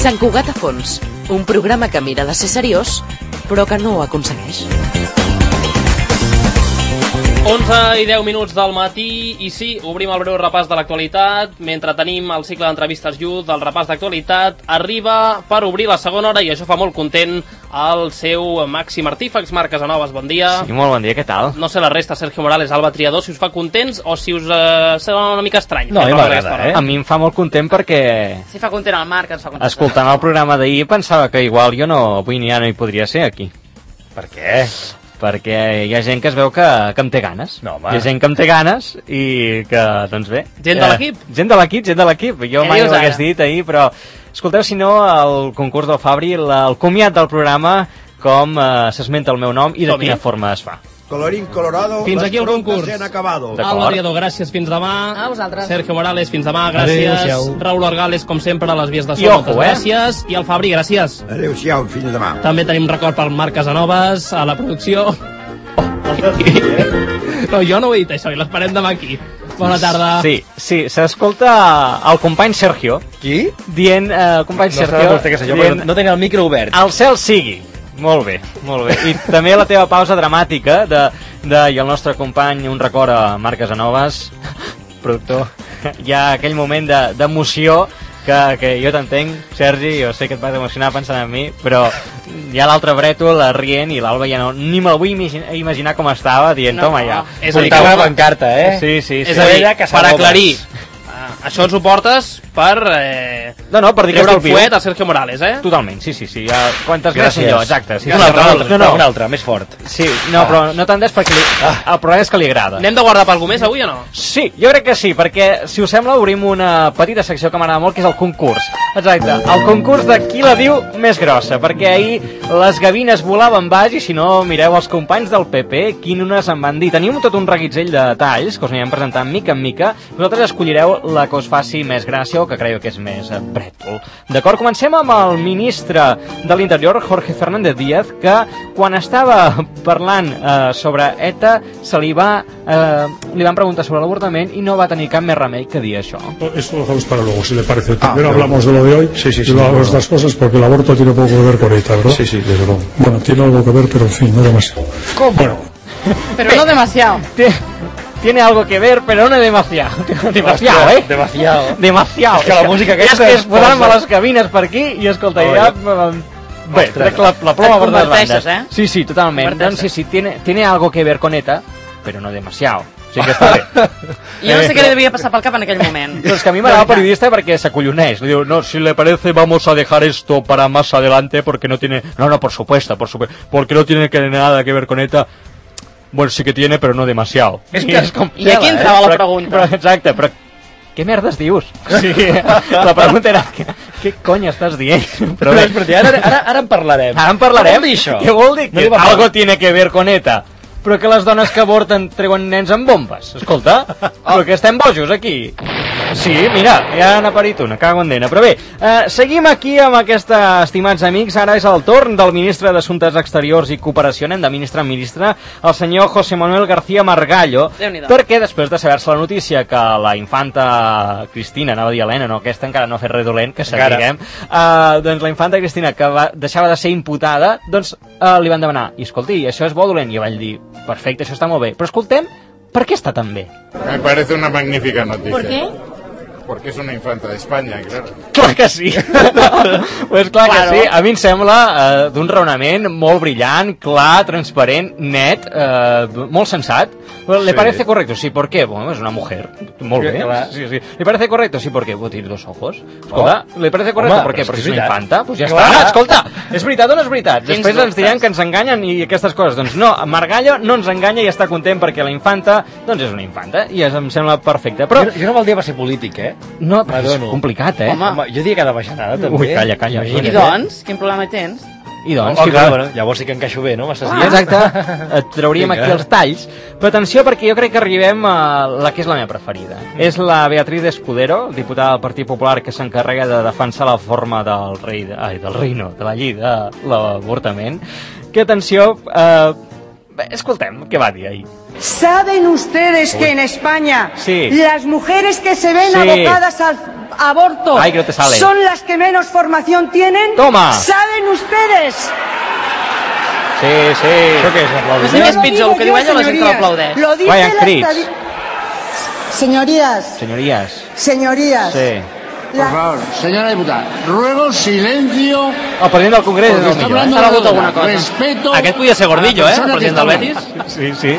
Sant Cugat a fons, un programa que mira de ser seriós, però que no ho aconsegueix. 11 i 10 minuts del matí i sí, obrim el breu repàs de l'actualitat. Mentre tenim el cicle d'entrevistes Youth, el repàs d'actualitat arriba per obrir la segona hora i això fa molt content el seu màxim artífex, Marc Casanovas, bon dia. Sí, molt bon dia, què tal? No sé la resta, Sergio Morales, Alba Triador, si us fa contents o si us sembla una mica estrany. No, a mi m'agrada, A mi em fa molt content perquè... Si fa content el Marc, ens fa content. Escoltant el programa d'ahir pensava que igual jo avui ja no hi podria ser aquí. Per què? Perquè hi ha gent que es veu que em té ganes. No, home. Hi ha gent que em té ganes i que, doncs bé... Gent de l'equip? Gent de l'equip. Jo mai ho hagués dit ahir, però... Escolteu, si no, el concurs del Fabri, el comiat del programa, com s'esmenta el meu nom i de quina forma es fa. Colorín colorado, fins aquí el concurs. Alba Triador, gràcies, fins demà. A vosaltres. Sergio Morales, fins demà, gràcies. Adéu-siau. Raúl Argales, com sempre, a les vies de so, moltes gràcies. I el Fabri, gràcies. Adéu-siau, fins demà. També tenim record pel Marc Casanovas a la producció. No, jo no ho he dit això, i l'esperem demà aquí. Bona tarda. Sí, s'escolta el company Sergio. Qui? Dient, el company Sergio... No tenia el micro obert. El cel sigui. Molt bé. I també la teva pausa dramàtica i el nostre company, un record a Marc Casanovas, productor. Hi ha aquell moment d'emoció que jo t'entenc, Sergi, jo sé que et vas emocionar pensant en mi, però hi ha l'altre brètol rient i l'Alba ja ni me'l vull imaginar com estava, dient, toma ja. És a dir, que una pancarta, Sí. És a dir, per aclarir, això ens ho portes per... per dir que el fuet a Sergio Morales, Totalment, sí. Quantes gràcies millor, exacte. Un altre, més fort. Sí, però no tant perquè el problema és que li agrada. N'hem de guardar per algú més avui o no? Sí, jo crec que sí, perquè, si us sembla, obrim una petita secció que m'agrada molt, que és el concurs. Exacte, el concurs de qui la diu més grossa, perquè ahir les gavines volaven baix i si no, mireu els companys del PP, quines en van dir. Tenim tot un reguitzell de detalls que us anirem presentant mica en mica. Vosaltres escollireu la que us faci més gràcia o que creieu que és més brètol. D'acord, comencem amb el ministre de l'Interior, Jorge Fernández Díaz, que quan estava parlant sobre ETA li van preguntar sobre l'avortament i no va tenir cap més remei que dir això. Esto lo dejamos para luego, si le parece. Primero hablamos de lo de hoy y luego de estas cosas, porque el aborto tiene poco que ver con ETA, ¿verdad? Sí, desde luego. Bueno, tiene algo que ver, pero en fin, no demasiado. ¿Cómo? Bueno. Pero no demasiado. Tiene algo que ver, pero no demasiado. Demasiado, Demasiado. És que la música aquesta... Es posaran a les cabines per aquí i escolta, ja... Bé, trec la ploma per les bandes. Sí, totalment. Doncs sí, tiene algo que ver con ETA, pero no demasiado. Sí que està bé. Jo no sé què li devia passar pel cap en aquell moment. Doncs que a mi m'agrada el periodista perquè s'acolloneix. Diu, no, si le parece vamos a dejar esto para más adelante porque no tiene... No, por supuesto. Porque no tiene nada que ver con ETA. Bueno, sí que tiene, pero no demasiado. I aquí entrava la pregunta. Exacte, però què merdes dius? Sí, la pregunta era, què cony estàs dient? Però ara en parlarem. Ara en parlarem? Què vol dir això? Què vol dir? Que algo tiene que ver con ETA. Però que les dones que avorten treuen nens amb bombes. Escolta, però que estem bojos aquí. Sí, mira, ja han aparit una, cago en dena. Però bé, seguim aquí amb aquesta, estimats amics. Ara és el torn del ministre d'Assumptes Exteriors i Cooperació, anem de ministre a ministre, el senyor José Manuel García Margallo, perquè després de saber-se la notícia que la infanta Cristina, anava a dir Helena, no, aquesta encara no ha fet res dolent, que sapiguem, doncs la infanta Cristina, que deixava de ser imputada, doncs li van demanar, i escolti, això és bo dolent, i vaig dir, perfecte, això està molt bé, però escoltem, per què està tan bé? Me parece una magnífica noticia. ¿Por qué? Porque es una infanta de España, claro. Clar que sí. Pues clar que sí. A mi em sembla d'un raonament molt brillant, clar, transparent, net, molt sensat. ¿Le parece correcto? Sí, ¿por qué? Bueno, es una mujer. Molt bé. Sí. ¿Le parece correcto? Sí, ¿por qué? Tiene dos ojos. Escolta, ¿le parece correcto? ¿Por qué? Porque és una infanta. Pues ja està. Escolta, és veritat o no és veritat? Després ens diran que ens enganyen i aquestes coses. Doncs no, Margallo no ens enganya i està content perquè la infanta, doncs és una infanta. I em sembla perfecte. Però jo no vol dir va ser polític, No, però és complicat, Home, jo diria que ha de baixar nada, també. Ui, calla. I doncs, quin problema tens? I doncs, bueno, llavors sí que encaixo bé, no? Exacte, et trauríem aquí els talls. Però atenció, perquè jo crec que arribem a la que és la meva preferida. És la Beatriz Escudero, diputada del Partit Popular, que s'encarrega de defensar la forma del la llei de l'avortament. Que atenció, escoltem, què va dir ahir? ¿Saben ustedes que en España las mujeres que se ven abocadas aborto Ay, que no te sale. son las que menos formación tienen. Toma. ¿Saben ustedes? Sí, sí. Això què és, No sé què és pitjor, el que diu ella o la gent que l'aplaudeix. Lo dice Vayan la crits. Señorías, Señorías. Sí. Por favor, señora diputada, ruego silencio. El president del Congrés és el millor, S'ha begut alguna cosa. Respeto. Aquest podia ser Gordillo, el president del Betis. Sí, sí.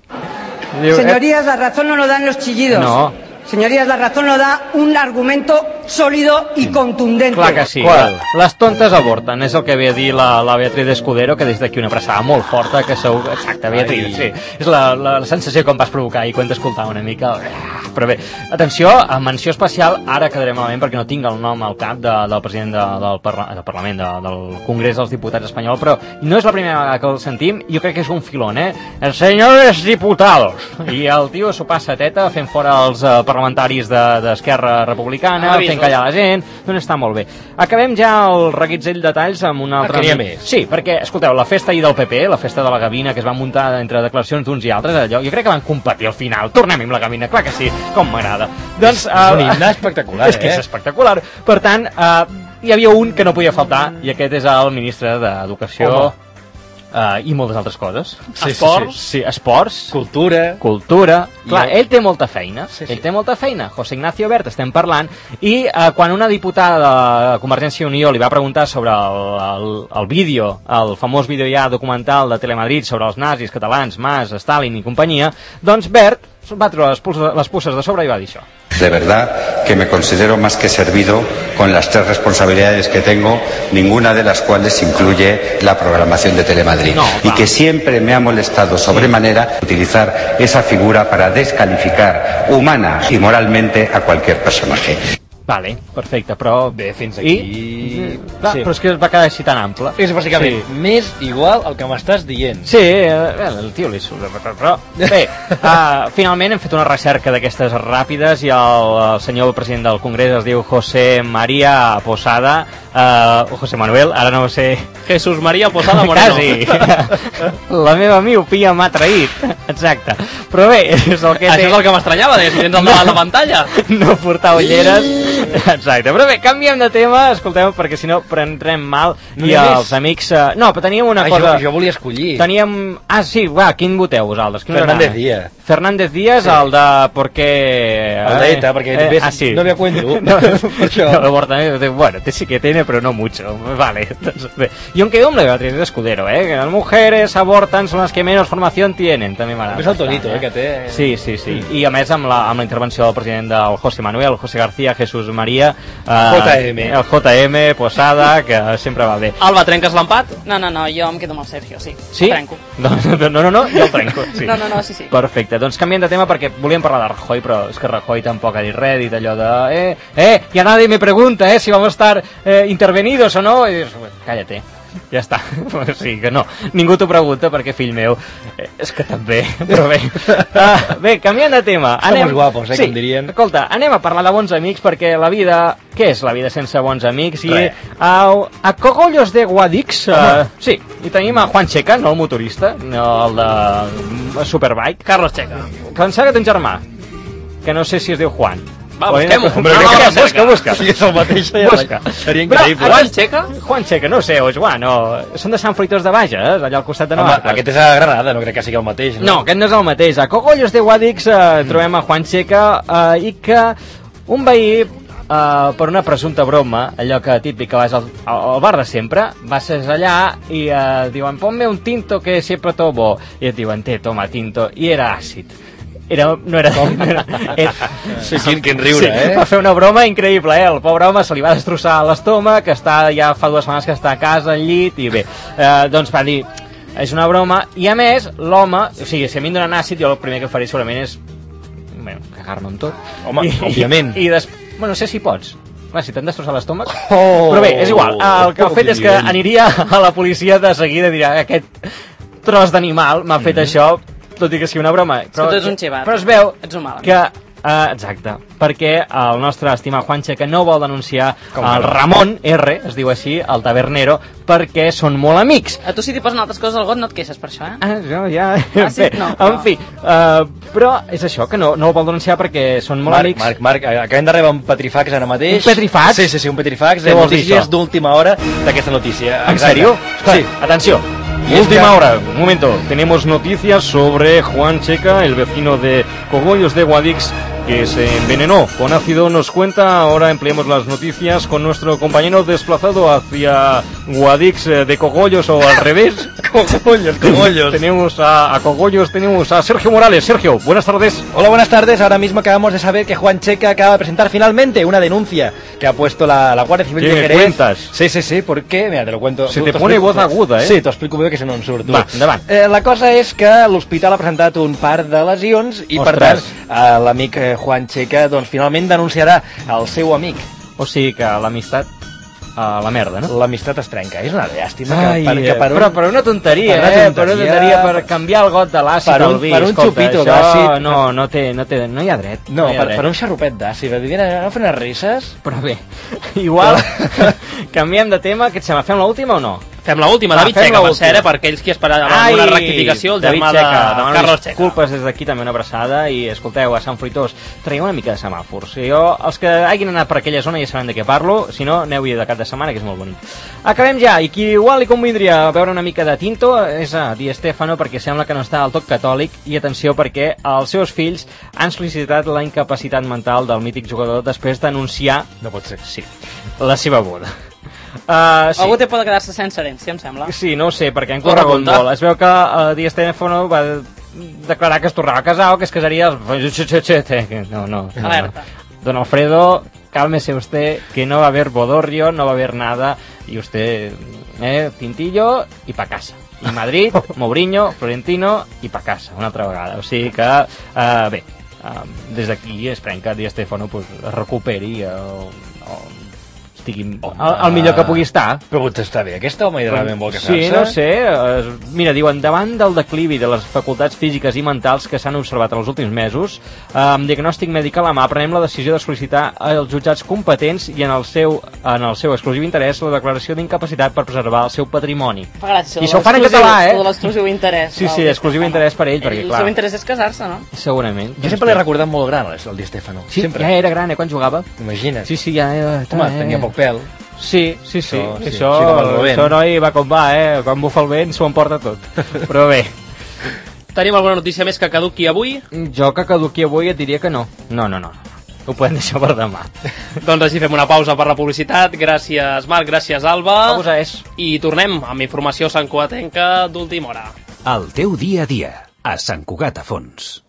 señorías, la razón no lo dan los chillidos. No. Señorías, la razón lo da un argumento sòlido i contundente. Clar que sí. Les tontes avorten, és el que ve a dir la Beatriz Escudero, que des d'aquí una abraçada molt forta, que sou... Exacte, Beatriz, sí. És la sensació que em vas provocar ahir quan t'escoltava una mica. Però bé, atenció, a menció especial, ara quedaré malament perquè no tinc el nom al cap del president del Parlament, del Congrés dels Diputats espanyol, però no és la primera vegada que el sentim, jo crec que és un filón, Els senyors diputados. I el tio s'ho passa teta fent fora els parlamentaris d'Esquerra Republicana, fent callar la gent, doncs està molt bé. Acabem ja el reguitzell de detalls amb una altra... Que n'hi ha més. Sí, perquè, escolteu, la festa ahir del PP, la festa de la Gavina, que es va muntar entre declaracions d'uns i altres, allò, jo crec que van competir al final. Tornem amb la Gavina, clar que sí, com m'agrada. Doncs, és un himne espectacular, és que és espectacular. Per tant, hi havia un que no podia faltar, i aquest és el ministre d'Educació... i moltes altres coses. Esports. Sí, esports. Cultura. Clar, ell té molta feina. Ell té molta feina. José Ignacio Wert, estem parlant, i quan una diputada de Convergència i Unió li va preguntar sobre el vídeo, el famós vídeo ja documental de Telemadrid sobre els nazis catalans, Mas, Stalin i companyia, doncs Wert va treure les puces de sobre i va dir això. De verdad que me considero más que servido con las 3 responsabilidades que tengo, ninguna de las cuales incluye la programación de Telemadrid. Y que siempre me ha molestado sobremanera utilizar esa figura para descalificar humana y moralmente a cualquier personaje. Vale, perfecte, però... Bé, fins aquí... Clar, però és que es va quedar així tan ample. És bàsicament més igual el que m'estàs dient. Sí, el tio li surt... Però bé, finalment hem fet una recerca d'aquestes ràpides i el senyor president del Congrés es diu José María Posada, José Manuel, ara no ho sé... Jesús María Posada Moreno. Quasi. La meva miopia m'ha traït. Exacte. Però bé, és el que té... Això és el que m'estranyava, si tens al davant la pantalla. No portar ulleres... Exacte, però bé, canviem de tema, escolteu, perquè si no prendrem mal i els amics... No, però teníem una cosa... Jo volia escollir. Teníem... sí, va, quin voteu vosaltres? Fernández Díaz. Fernández Díaz, sí. El de... Porque... El de ETA, perquè sí. No me acuerdo. Bueno, sí que tiene, pero no mucho. Vale, entonces, bé. Yo me quedo amb la Beatriz Escudero, que las mujeres abortan son las que menos formación tienen, també m'agrada. És el tonito, que té... Sí. I a més amb la intervenció del president del José Manuel, José García, Jesús María, JM. El JM, Posada, que sempre va bé. Alba, trenques l'empat? No, jo em quedo amb el Sergio, sí. Sí? El trenco. No, jo el trenco. Sí. No, sí. Perfecte, doncs canviem de tema perquè volíem parlar de Rajoy, però és que Rajoy tampoc ha dit res, ha dit allò de... ya nadie me pregunta, si vamos a estar intervenidos o no. I dius, cállate. Ja està, sí que no, ningú t'ho pregunta perquè, fill meu, és que també, però bé. Bé, canviant de tema. Somos guapos, com dirien. Escolta, anem a parlar de bons amics perquè la vida, què és la vida sense bons amics? I a Cogollos de Guadix, sí, i tenim a Juan Checa, no el motorista, no el de Superbike. Carlos Checa. Que em sembla que té un germà, que no sé si es diu Juan. Va, busquem-ho. Busca. Si és el mateix, seria increïble. Juan Checa, no sé, o Joan, no. Són de Sant Fruitós de Bages, allà al costat de Navarcles. Aquest és a Granada, no crec que sigui el mateix. No, aquest no és el mateix. A Cogollos de Guadix trobem a Juan Checa i que un veí, per una presumpta broma, allò que típic que vas al bar de sempre, vas allà i diuen, ponme un tinto que siempre tomo. I et diuen, toma tinto. I era àcid. No era... Sí, quin riure, Va fer una broma increïble, el pobre home se li va destrossar l'estómac, que ja fa 2 setmanes que està a casa, al llit, i bé, doncs va dir, és una broma, i a més, l'home, o sigui, si a mi em donen àcid, jo el primer que faré segurament és, cagar-me amb tot. Home, òbviament. I no sé si pots. Clar, si t'han destrossat l'estómac... Però bé, és igual, el que ha fet és que aniria a la policia de seguida i dirà, aquest tros d'animal m'ha fet això, tot i que sigui una broma, però es veu que Exacte, perquè el nostre estimat Juanche que no vol denunciar el Ramon R, es diu així, el tabernero, perquè són molt amics. A tu si t'hi posen altres coses al got no et queixes per això, Ja. Sí, Bé, no, en fi, però és això, que no el vol denunciar perquè són molt amics. Marc, acabem de rebre un petrifax ara mateix. Un petrifax? Sí, un petrifax Què de vols dir, notícies això? d'última hora d'aquesta notícia. ¿En serio? Sí. Atenció. Última hora, un momento. Tenemos noticias sobre Juan Checa, el vecino de Cogollos de Guadix, que se envenenó con ácido. Nos cuenta, ahora empleemos las noticias con nuestro compañero desplazado hacia Guadix de Cogollos o al revés. Cogollos. Tenemos a Cogollos, tenemos a Sergio Morales. Sergio, buenas tardes. Hola, buenas tardes. Ahora mismo acabamos de saber que Juan Checa acaba de presentar finalmente una denuncia que ha puesto la Guardia Civil de ¿Qué me Jerez. cuentas? Sí, ¿por qué? Mira, te lo cuento. Se te pone voz aguda, Sí, t'ho explico bé que se no en surt. Va, endavant. La cosa és que l'hospital ha presentat un part de lesions i, per tant, l'amic Juan Checa doncs, finalment denunciarà el seu amic. O sigui que l'amistat a la merda, no? L'amistat es trenca. És una llàstima però per una tonteria, per una tonteria, per canviar el got de l'àcid al vi. Per un xupito d'àcid. No hi ha dret. No, per un xarrupet d'àcid. No fer unes risses. Però bé, igual canviem de tema. Què et sembla? Fem l'última o no? Fem l'última, David Checa, per ser, per aquells que esperaven una rectificació, el germà de Carlos Checa. Culpes des d'aquí, també una abraçada, i escolteu, a Sant Fruitós, traieu una mica de semàfors. Els que hagin anat per aquella zona ja sabran de què parlo, si no, aneu-hi de cap de setmana, que és molt bonic. Acabem ja, i qui igual li convindria veure una mica de Tinto és a Di Stéfano, perquè sembla que no està del tot catòlic, i atenció, perquè els seus fills han sol·licitat la incapacitat mental del mític jugador després d'anunciar, no pot ser, sí, la seva boda. Sí. Algú té por de quedar-se sense herència, em sembla. Sí, no ho sé, perquè han corregut molt. Es veu que Di Stéfano va declarar que es tornava a casar o que es casaria... No. Alerta. Don Alfredo, cálmese usted, que no va a haber bodorrio, no va a haber nada, y usted, Pintillo, y pa' casa. I Madrid, Mourinho, Florentino, i pa' casa, una altra vegada. O sigui que, bé, des d'aquí esperem que Di Stéfano es recuperi estigui el millor que pugui estar. Però potser està bé, aquest home realment vol casar-se? Sí, no sé, mira, diuen, davant del declivi de les facultats físiques i mentals que s'han observat en els últims mesos, amb diagnòstic mèdic a la mà, prenem la decisió de sol·licitar als jutjats competents i en el seu exclusiu interès la declaració d'incapacitat per preservar el seu patrimoni. I això ho fan en català, de l'exclusiu interès. Sí, exclusiu interès per ell, perquè clar... El seu interès és casar-se, no? Segurament. Jo sempre l'he recordat molt gran, el Di Stéfano. Sí, ja era gran, quan jugava. Imagina't. Sí, ja era... Home, tenia poc pèl. Sí. Això noi va com va, quan bufa el vent s'ho emporta tot. Però bé. Tenim alguna notícia més que caduqui avui? Jo que caduqui avui et diria que no. No. Ho podem deixar per demà. Doncs així fem una pausa per la publicitat. Gràcies, Marc, gràcies, Alba. Pausa és. I tornem amb informació santcugatenca d'última hora. El teu dia a dia, a Sant Cugat a Fons.